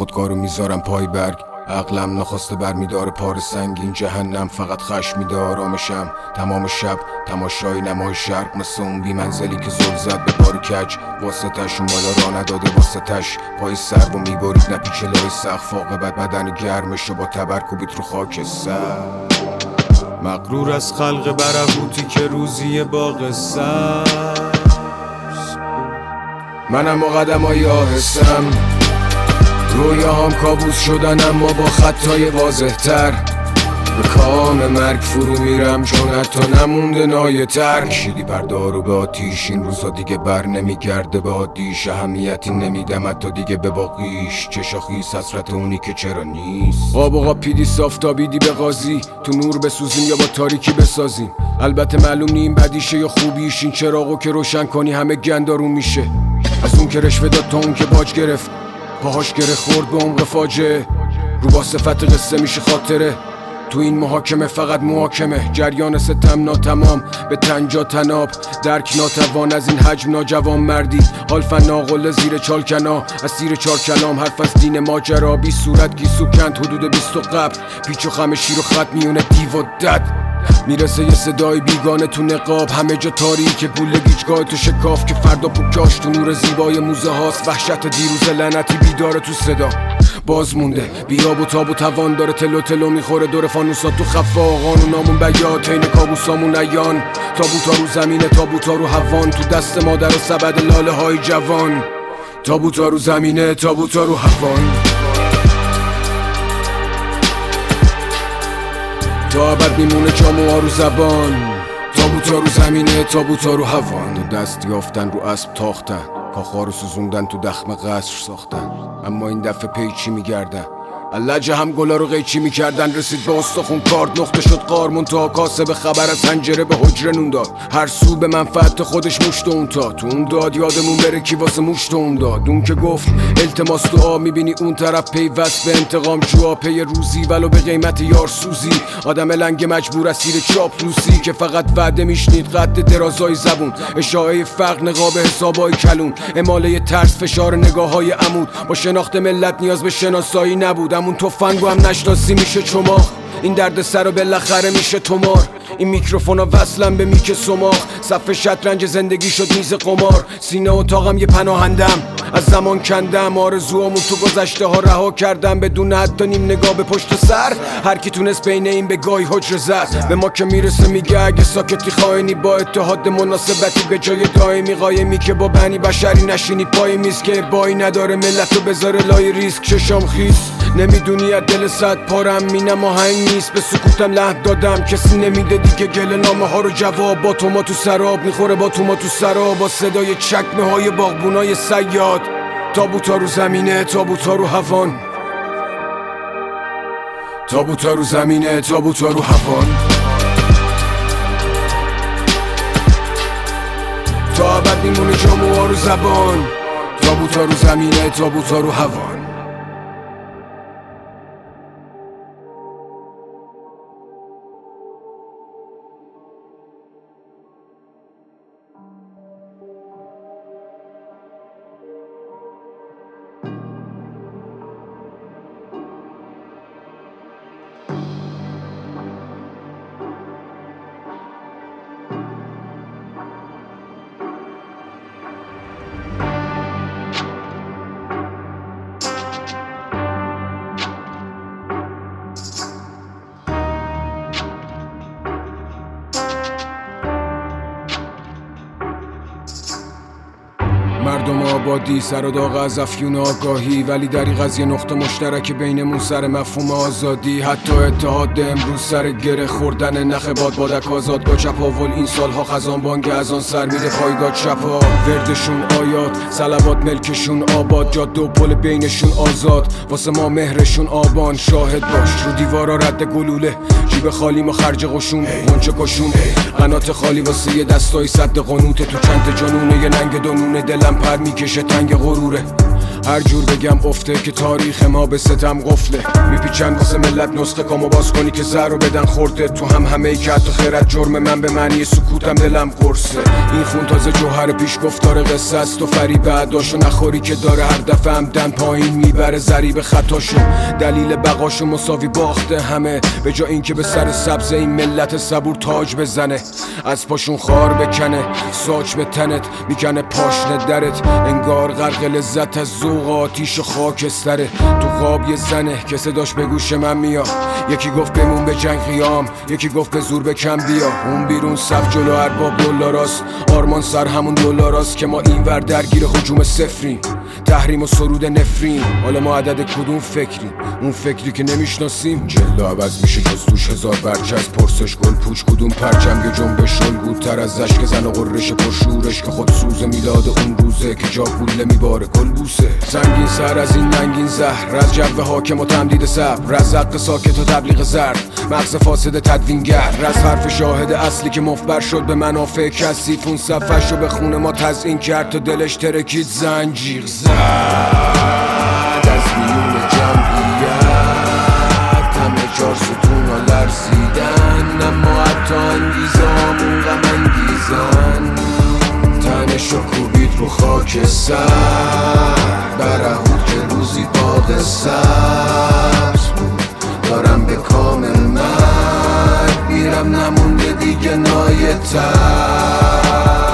خودکارو میذارم پای برگ. عقلم نخواسته برمیداره پار سنگین. جهنم فقط خشم میده آرامشم. تمام شب تماشای نمای شرق، مثل اون بی منزلی که زل زد به بار کج. واسطش اون بالا را نداده واسطش. پای سر و میبارید نپیچه لای سقف. عاقبت بدن گرمشو با تبر کوبید رو خاک سر. مغرور از خلق برهوتی که روزی باغ سبز. منم و قدمای آهستم، رویاهام کابوس شدن اما با خطای واضح تر. به کام مرگ فرو میرم چون حتی نمونده نایه تر. کشیدی پردارو به آتیش، این روزا دیگه بر نمیگرده به عادیش. اهمیتی نمیدم حتی دیگه به باقیش. چشا خیس حسرت اونی که چرا نیست. قاب و قاپیدی صافتابیدی به قاضی، تو نور بسوزیم یا با تاریکی بسازیم. البته معلوم نیم بدیشه یا خوبیش. این چراغو که روشن کنی همه گندارون میشه. از اون که رشوه داد تا اون که باج گرفت، پاهاش گره خورد به عمق فاجعه. رو با صفت قصه میشه خاطره. تو این محاکمه فقط محاکمه. جریان ستم ناتمام به تنجا تناب. درک ناتوان از این حجم ناجوان مردی. حال فناقله زیر چالکنا، اسیر چار کلام. حرف از دین ماجرا بی صورت گیسو کند. حدود 20 قبر پیچ و خم شیر و خط میونه دیو و دد. میرسه یه صدای بیگانه تو نقاب. همه جا تاریکه گوله گیجگاه تو شکاف. که فردا پوکاش تو نور زیبای موزه هاست. وحشت دیروز لعنتی بیداره تو صدا. باز مونده بیاب و تاب و توان داره. تلو تلو میخوره دور فانوسات تو خفا. قانونامون بیاد تین کابوسامون عیان. تابوتا رو زمینه تابوتا رو هوان. تو دست مادر و سبد لاله های جوان. تابوتا رو زمینه تابوتا رو هوان. تا ابد میمونه جاموها رو زبان. تابوتا رو زمینه تابوتا رو هوان. دست یافتن رو اسب تاختن، کاخا رو سوزوندن تو دخم قصر ساختن. اما این دفعه پیچی میگردن، اللجه هم گلا رو قیچی میکردن. رسید به استخون کارد نقطه شد قارمون. تا کاسه به خبر از حنجره به حجره نون داد. هر سو به منفعت خودش مشت اون تا. تو اون داد یادمون بره کی واسه مشت اون داد. اون که گفت التماس دعا، میبینی اون طرف پیوست به انتقام جوا. پی روزی ولو به قیمت یارسوزی. آدم لنگ مجبور اسیر چاپلوسی که فقط وعده میشنید قد درازای زبون. اشاعه فقر نقاب حسابای کلون. اماله ترس فشار نگاههای عمود. با شناخت ملت نیاز به شناسایی نبود. همون تفنگو هم نشناسی میشه چماخ. این درد سر و بالاخره میشه تمار. این میکروفونا وصلن به میک سماخ. صف شطرنج زندگی شد میز قمار. سینه اتاقم یه پناهندم، از زمان کندم. آرزوامون تو گذشته ها رها کردم بدون حتی نیم نگاه به پشت سر. هر کی تونست بین این به گاهی حجره زد. به ما که میرسه میگه اگه ساکتی خائنی. با اتحاد مناسبتی به جای دائمی قایمی. که با بنی بشری نشینی پای میز. که بایی نداره ملتو بذاره لای ریسک. چشام خیس نمیدونی از دل صد پارم. مینم آهنگ نیست به سکوتم لحن دادم. کسی نمیده دیگه گله نامه ها رو جواب. با تو ما تو سراب میخوره با تو ما تو سراب. با صدای چکمه های باغبونای صیاد. تابوتا رو زمینه تابوتا رو هوان. تابوتا رو زمینه تابوتا رو هوان. تا ابد میمونه جاموها رو زبان. تابوتا رو زمینه تابوتا رو هوان. مردم آبادی سر و داغ از افیون آگاهی. ولی دریغ از یه نقطه مشترک بینمون سر مفهوم آزادی. حتی اتحاد امروز سر گره خوردن نخ بادک آزادگاه چپاول. این سالها خزان بانگ از آن سر میره پایگاه چپا. وردشون آیات صلوات ملکشون آباد. جاده و پل بینشون آزاد. واسه ما مهرشون آبان. شاهد باش رو دیوارا رد گلوله. جیب خالی ما خرج قشون منچه کشون. قنات خالی واسه یه دستای صد قنوته. تو چند جنونه یه ننگ دونونه. دلم پر میکشه تنگ غروره. هر جور بگم افته که تاریخ ما به ستم قفله. میپیچن واسه ملت نسخه کامو باز کنی که زهرو بدن خورده. تو هم همه ای که حتی خیرت جرم من به معنی سکوتم دلم قرصه. این خون تازه جوهر پیش گفتار قصه است و فریب عداشو نخوری که داره هر دفعه همدن پایین میبره ضریب خطاشو. دلیل بقاشو مساوی باخته همه، به جا این که به سر سبز این ملت صبور تاج بزنه. از پاشون خار بکنه ساچ به تنت میکنه پاشنه درت. انگار غرق لذت از ذوق آتیش و خاکستره. تو خواب یه زنه که صداش به گوش من میاد. یکی گفت بمون به جنگ قیام، یکی گفت به زور بکن بیا. اون بیرون صف جلو ارباب دولاراست، آرمان سر همون دولاراست که ما اینور درگیر هجوم صفریم. تحریم و سرود نفرین، حالا ما عدد کدوم فکریم؟ اون فکری که نمیشناسیم جلو عوض میشه جز توش هزار برچسب. پرسش گل پوچ کدوم پرچم یه جنبش الگوتر از اشک زن و قررش پرشورش که خود سوز میلاد اون روزه که جا گوله میباره کل بوسه. سنگین سر از این ننگین زهر، از جو حاکم و تمدید صبر، از حق ساکت و تبلیغ زرد، مغز فاسد تدوینگر، از حرف شاهد اصلی که مفبر شد به منافع کثیف. اون صفحشو به خون ما تزیین کرد تا دلش ترکید زنجیر زد از میون جمعیت. همه چار ستونا لرزیدن، اما حتی انگیزامون غم انگیزن. تنشو کوبید رو خاک سر برهود که روزی باغ سبز بود. دارم به کامل مرگ میرم، نمونده دیگه نایتر.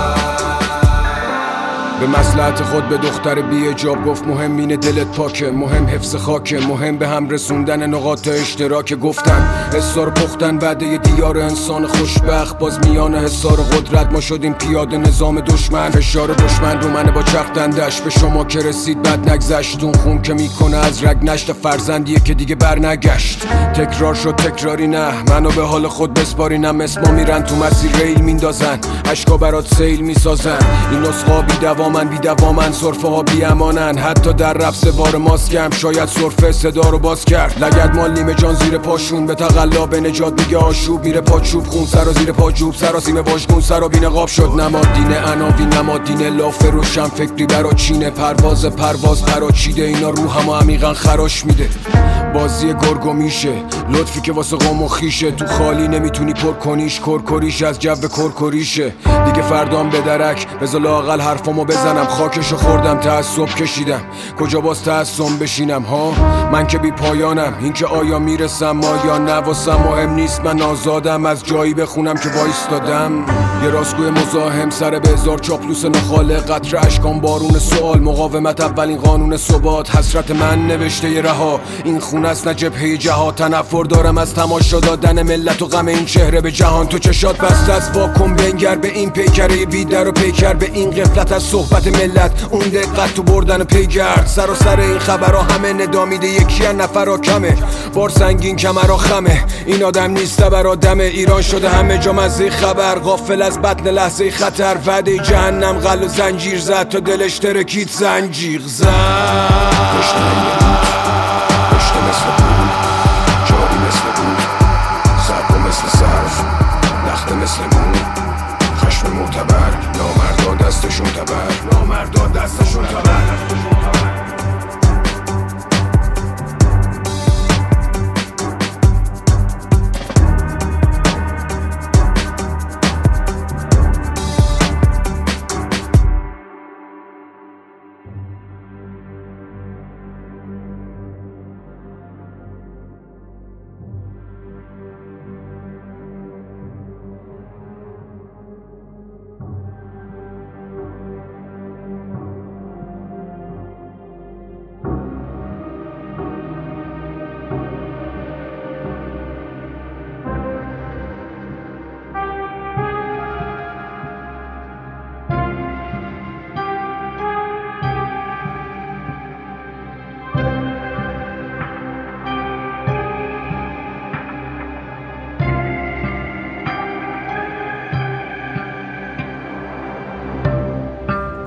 به مصلحت خود به دختر بی حجاب گفت مهم اینه دلت پاکه، مهم حفظ خاکه، مهم به هم رسوندن نقاط اشتراک. گفتن حسار پختن وعده دیار انسان خوشبخت، باز میان حسار قدرت ما شدیم پیاده نظام دشمن. فشار دشمن رو منه با چختندش، به شما که رسید بد نگذشت. اون خون که میکنه از رگ نشت فرزندیه که دیگه برنگشت. تکرار شد تکراری نه، منو به حال خود بسپارینم. اسما میرن تو مسیر ریل میندازن، اشکا برات سیل میسازن. این نسخا بی دوامن صرفه ها بی امانن. حتی در رفت سوار ماسکم شاید صرفه صدا رو باز کرد. لگد مال نیمه جان زیر پاشون به تقلا به نجات میگه آشوب. میره پاچوب خون سر و زیر پا جوب، سراسیم واژگون سر و بین قاب شد. نمادینه عناوین نمادینه لافه روشن فکری برا چینه. پرواز پراچیده اینا روحمو عمیقا خراش میده. بازی گرگو میشه لطفی که واسه قوم و خیشه. تو خالی نمیتونی پر کنیش، کرکریش از جو کرکریشه. دیگه فردام به درک بذار لااقل حرفامو بزنم. خاکشو خوردم تعصب کشیدم، کجا باز تعصب بشینم ها؟ من که بی پایانم، این که آیا میرسم آیا نواسم مهم نیست. من آزادم از جایی بخونم که وایستادم. یه راستگوی مزاحم سر به هزار چاپلوس نخاله. قطره اشکان بارون سوال، مقاومت اولین قانون ثبات. حسرت من نوشته ی رها، این خون است نه جبهه جهاد. تنفر دارم از تماشا دادن ملت و غم این چهره به جهان. تو چشات بسته از واکن بنگر به این پیکره بیدر و پیکر به این غفلت از صحبت ملت. اون دقت تو بردن پیگرد سر و سر این خبرها همه ندامیده یکی از نفرها کمه. بار سنگین کمرها خمه، این آدم نیست برادمه. ایران شده همه جا مزه خبر، غافل از بطن لحظه خطر. وعده جهنم غل و زنجیر زد تا دلش ترکید زنجیر زد. پشته مثل بود، جاری مثل بود، سرپا مثل صرف، لخته مثل بود. خشم معتبر، نامردا دستشون تبر، نامردا دستشون تبر.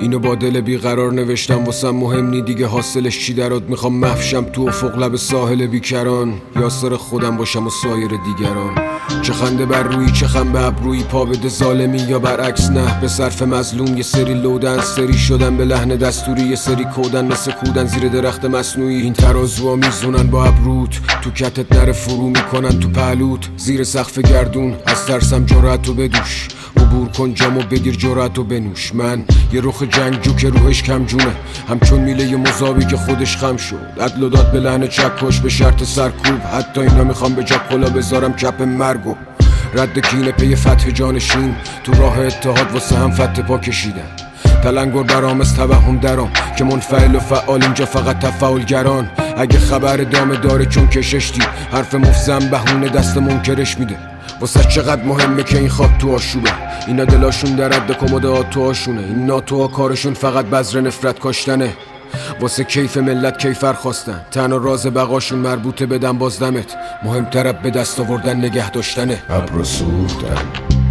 اینو با دل بیقرار نوشتم واسم مهم نی دیگه حاصلش چی درات. میخوام محفشم تو افق لب ساحل بیکران، یاسر خودم باشم و سایر دیگران. چه خنده بر روی چه خم به ابروی، پا بده ظالمی یا برعکس نه به صرف مظلوم. یه سری لودن سری شدن به لحن دستوری، یه سری کودن مثل کودن زیر درخت مصنوعی. این ترازوها میزونن با ابروت، تو کتت نره فرو میکنن تو پهلوت. زیر سقف گردون از ترسم جرأتو بدوش، عبور کن جامو بگیر جرأتو بنوش. من یه رخ جنگجو که روحش کم جونه، همچون میله یه مذابی که خودش خم شد. عدل و داد به لحن چکش به شرط سرکوب، حتی اینا میخوام به جا کلا بذارم کپ مرگو. رد کینه پی فتح جانشین، تو راه اتحاد واسه هم فتح پا کشیدن. تلنگر برام از توهم درام که منفعل و فعال، اینجا فقط تفاعلگران. اگه خبر دامه داره چون کششتی، حرف مفزم بهونه دست منکرش میده. واسه چقدر مهمه که این خاک تو آشوبه، اینا دلاشون در رد کمد آتوهاشونه. این ناتوها کارشون فقط بذر نفرت کاشتنه، واسه کیف ملت کیفر خواستن. تنها راز بقاشون مربوطه بدن بازدمت، مهمتر به دست آوردن نگه داشتنه. ابرو سوختم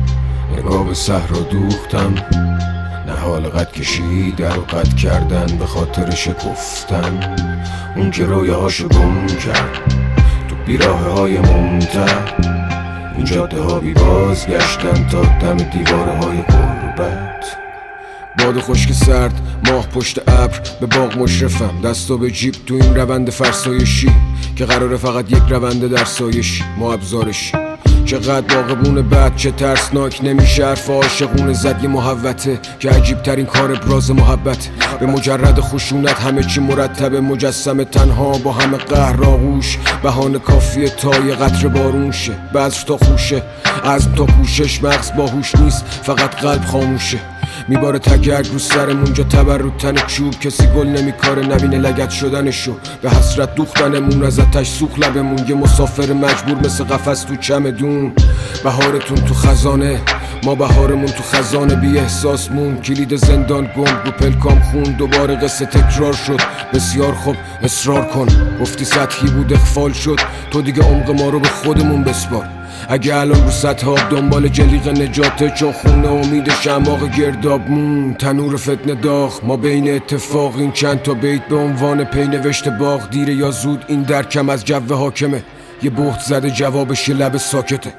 نگاه به صحرا دوختم، نهال قد کشیدن و قد کردن به خاطر شکفتن. اون که رویاهاشو گم کرد تو بیراه های ممتد، این جاده ها بی بازگشتن تا دم دیواره های غربت. باد خشک سرد ماه پشت ابر به باغ مشرفم، دستو به جیب تو این روند فرسایشی که قراره فقط یک رونده در سایشی. ما ابزارشی چقدر باغبون بد، چه ترسناک نمیشه حرف عاشقونه زد. یه محوته که عجیب ترین کار ابراز محبت، به مجرد خشونت همه چی مرتبه. مجسم تنها با همه قهر آغوش، بهانه کافیه تا یه قطره بارون شه. بذر تا خوشه عزم تا کوشش، مغز باهوش نیست فقط قلب خاموشه. میباره تگرگ رو سرمون جا تبرد تن چوب، کسی گل نمیکاره نبینه لگد شدنشو. به حسرت دوختنمون از آتش سوخت لبمون، یه مسافر مجبور مثل قفس تو چمدون. بهارتون تو خزانه ما بهارمون تو خزانه، بی احساسمون کلید زندان گم رو پلکام خون. دوباره قصه تکرار شد بسیار خوب اصرار کن، گفتی سطحی بود اخفال شد، تو دیگه عمق ما رو به خودمون بسپار. اگه الان رو سطح آب دنبال جلیق نجاته، چون خونه امید شماغ گردابمون. تنور فتنه داغ ما بین اتفاق، این چند تا بیت به عنوان پی نوشت باغ. دیره یا زود این درکم از جو حاکمه، یه بهت زده جوابش یه لب ساکته.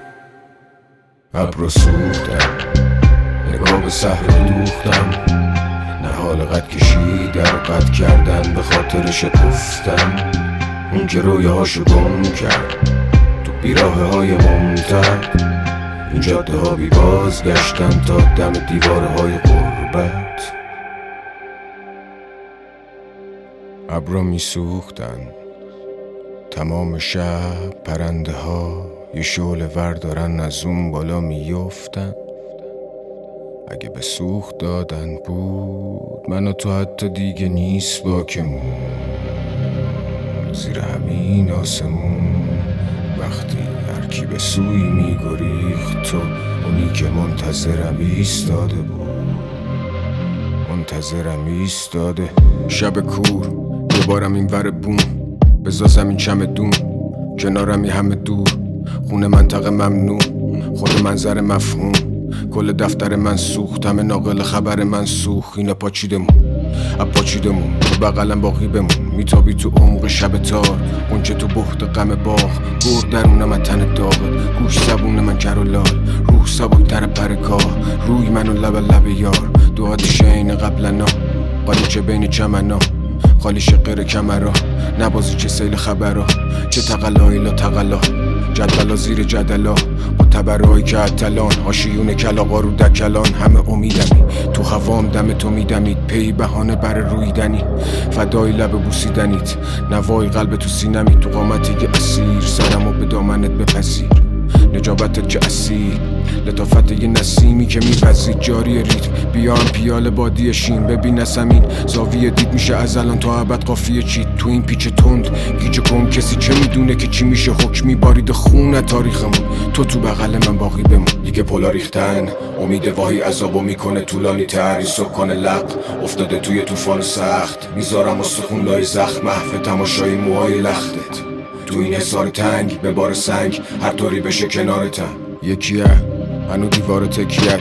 ابرو سوختم نگاه به صحرا دوختم، نهال قد کشیدن و قد کردن به خاطر شکفتن. اون که رویاهاشو گم کرد تو بیراه های ممتد، این جاده ها بی بازگشتن تا دم دیواره های غربت. ابرا می سوختن تمام شب، پرنده ها یه شعله ور دارن از اون بالا میفتن. اگه به سوخت دادن بود من و تو حتی دیگه نیست باکمون. زیر همین آسمون وقتی هرکی به سوی میگریخت، تو اونی که منتظرم ایستاده بود، منتظرم ایستاده. شب کور دوبارم این ور بوم، بزازم این چمدون کنارم یه همه دور. خونه منطقه ممنوع، خود منظر مفهوم. کل دفتر من سوخت، همه ناقل خبر من سوخت. اینا پاچیدمون پاچیدمون تو بغلم باقی بمون. میتابی تو عمق شب تار، اونچه تو بحت غم باغ. گرد درونم از تن داغ، گوش زبون من کر و لال. روح سبکتر پرکاه، روی منو لب یار. دو آتیش عین قبلنا، قالیچه بین چمنا. خالی شقر کمرا، نبازی چه سیل خبرا. چه تقلایی لا تقلا، جدلا زیر جدلا. با تبرهایی که عطلان، آشیون کلاغا رو دکلان. همه امیدمی تو هوام دم تو میدمید، پی بهانه بر رویدنی. فدای لب بوسیدنیت، نوای قلب تو سینمی. تو قامتی که اسیر، سرمو به دامنت بپذیر. نجابتت که اسیر، لطافت یه نسیمی که میپذید. جاری ریتم بیام پیاله بادی شین. ببین زمین زاویه دید میشه از الان تا ابد قافیه چید. تو این پیچ تند گیج کن، کسی چه میدونه که چی میشه. حکمی بارید خون تاریخمون، تو بغل من باقی بمون. دیگه پلا ریختن امید واهی عذابو میکنه طولانی تر. این سکان لق افتاده توی طوفان سخت، میذارم استخون لای زخم. محو تماشای موهای لختت تو این حصار تنگ به بار سنگ، هر طوری بشه کنارتم. یکیه هنو دیوار تکیه،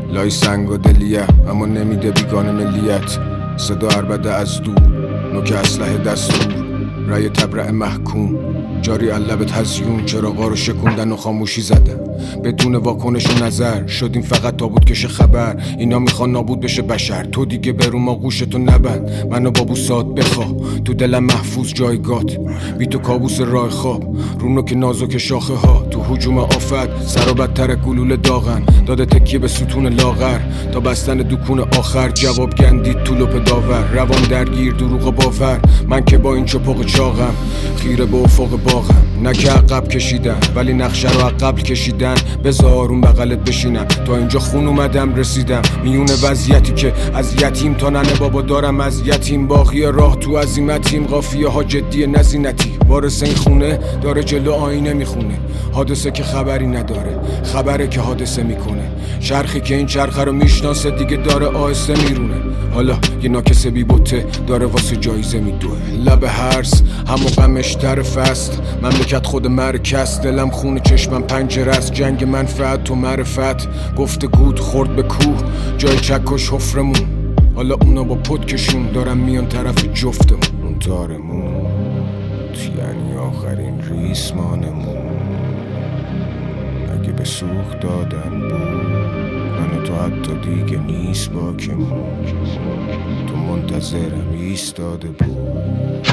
لای سنگ و دلیه اما نمیده بیگانه ملیت. صدا عربده از دور، نوک اسلحه دستور، رای تبرع محکوم جاری لب تزیون. چراغا رو شکوندن و خاموشی زدن بدون واکنش و نظر. شدیم فقط تابوت کش خبر. اینا میخوان نابود بشه بشر. تو دیگه برو ما گوشتو نبند. منو با بوسات بخواه تو دلم محفوظ جایگات. بی تو کابوس راه خواب رونو که نازک شاخه ها. تو هجوم آفت سر و بدتر گلوله داغن. داده تکیه به ستون لاغر تا بستن دکون آخر. جواب گندید تو لپ داور. روان درگیر دروغ باور. من که با این چپق چاقم خیره به افق باغم. نه که عقب کشیدم ولی نقشه رو عقب کشیدن. بذار اون بغلت بشینم تا اینجا خون اومدم رسیدم. میون وضعیتی که از یتیم تا ننه بابا دارم از یتیم. باقی راه تو عزیمتیم. قافیه ها جدی نزینتی. وارث این خونه داره جلو آینه میخونه. حادثه که خبری نداره خبره که حادثه میکنه. چرخی که این چرخه رو میشناسه دیگه داره آهسته میرونه. حالا یه ناکسه بی بوته داره واسه جایزه میدوه. لب هرس همو غمش طرف است. مملکت خود مرکز. دلم خونه چشمم پنجره است. جنگ منفعت و معرفت. گفتگو خورد به کوه جای چکش حفرمون. حالا اونا با پدکشون دارن میان طرف جفتمون. اون تارمون یعنی آخرین ریسمانمون. اگه به سوخت دادن بود من تو حتی دیگه نیست باکمون. تو منتظرم ایستاده بود.